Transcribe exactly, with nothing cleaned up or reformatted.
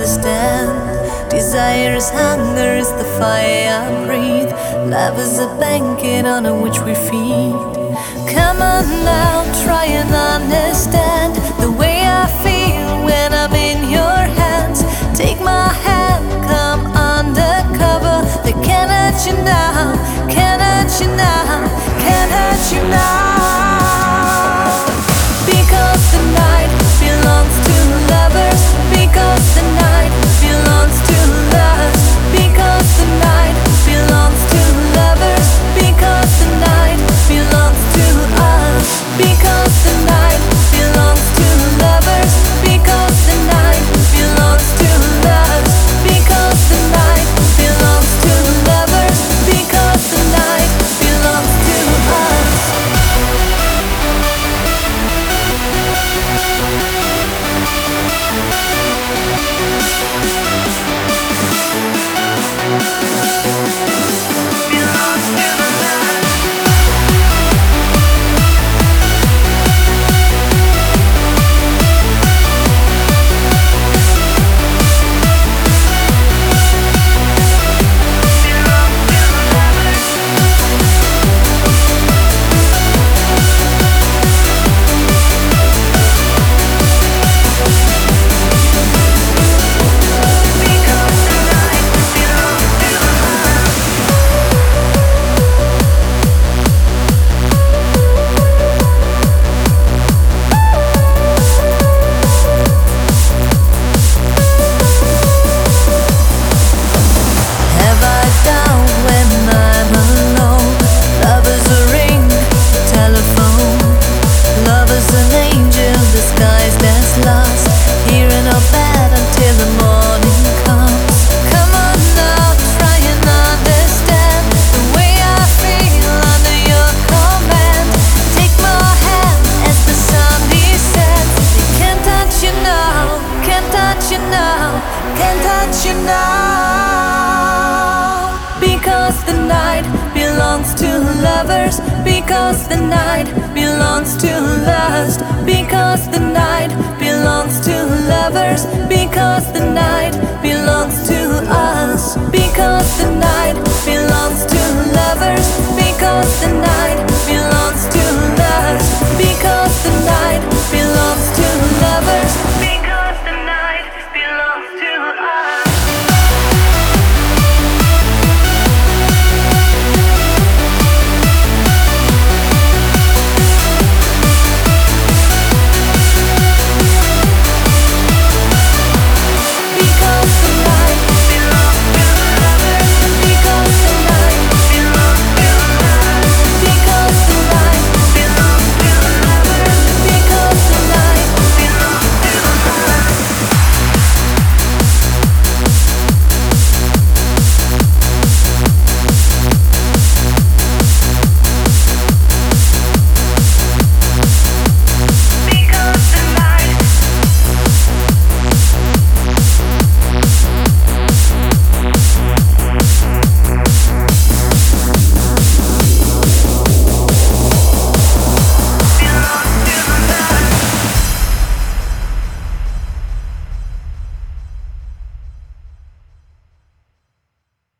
understand. Desire is hunger, is the fire I breathe. Love is a banquet on which we feed. Come on now, try and understand the way I feel when I'm in your hands. Take my hand, come undercover. They can't hurt you now, can't hurt you now, can't hurt you now. Because the night belongs to lovers. Because the night belongs to us. Because the night belongs to lovers. Because the night belongs to us. Because the night belongs to lovers. Because the night belongs to us. Because the night belongs to lovers. Because the night belongs to us. Because the night belongs to lovers. Because the night belongs to lust. Because the night belongs to lovers. Because the night belongs